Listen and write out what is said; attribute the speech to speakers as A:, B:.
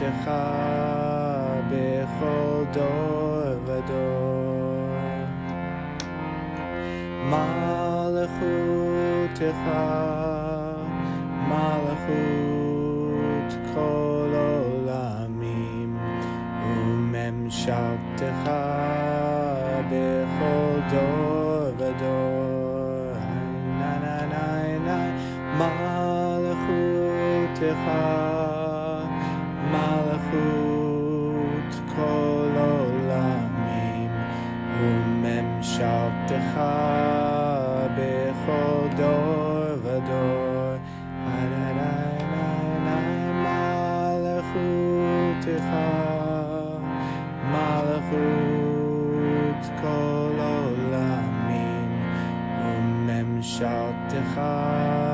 A: ממשלתך בכל דור ודור. מלכותך מלכות כל עולמים, וממשלתך בכל דור ודור. מלכותך מלכות כל עולמים, וממשלתך בכל דור ודור. מלכותך מלכות כל עולמים, וממשלתך